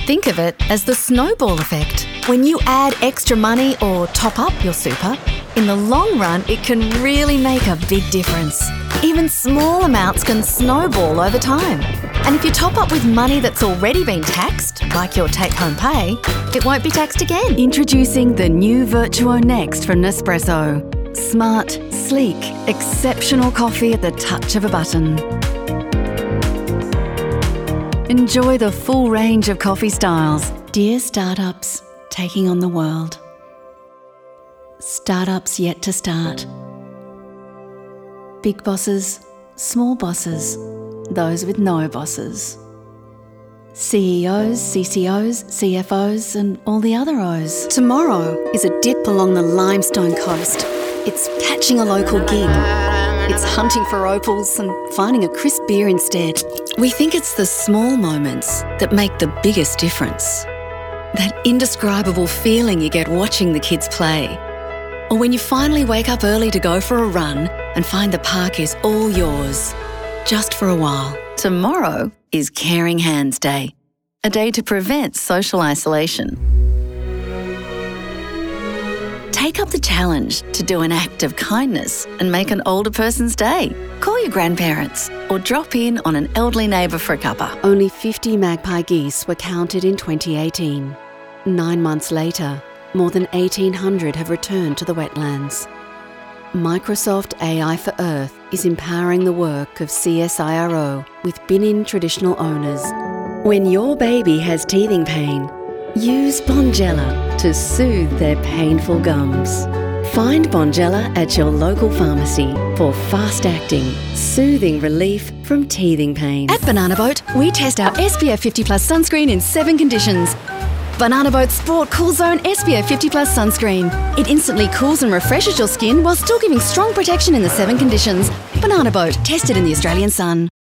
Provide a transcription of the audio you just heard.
Think of it as the snowball effect. When you add extra money or top up your super, in the long run, it can really make a big difference. Even small amounts can snowball over time. And if you top up with money that's already been taxed, like your take-home pay, it won't be taxed again. Introducing the new Virtuo Next from Nespresso. Smart, sleek, exceptional coffee at the touch of a button. Enjoy the full range of coffee styles. Dear startups taking on the world. Startups yet to start. Big bosses, small bosses, those with no bosses. CEOs, CCOs, CFOs and all the other O's. Tomorrow is a dip along the limestone coast. It's catching a local gig. It's hunting for opals and finding a crisp beer instead. We think it's the small moments that make the biggest difference. That indescribable feeling you get watching the kids play. Or when you finally wake up early to go for a run and find the park is all yours. Just for a while. Tomorrow is Caring Hands Day, a day to prevent social isolation. Take up the challenge to do an act of kindness and make an older person's day. Call your grandparents or drop in on an elderly neighbour for a cuppa. Only 50 magpie geese were counted in 2018. 9 months later, more than 1,800 have returned to the wetlands. Microsoft AI for Earth is empowering the work of CSIRO with Binin traditional owners. When your baby has teething pain, use Bonjela to soothe their painful gums. Find Bonjela at your local pharmacy for fast-acting, soothing relief from teething pain. At Banana Boat, we test our SPF 50+ sunscreen in 7 conditions. Banana Boat Sport Cool Zone SPF 50+ sunscreen. It instantly cools and refreshes your skin while still giving strong protection in the 7 conditions. Banana Boat, tested in the Australian sun.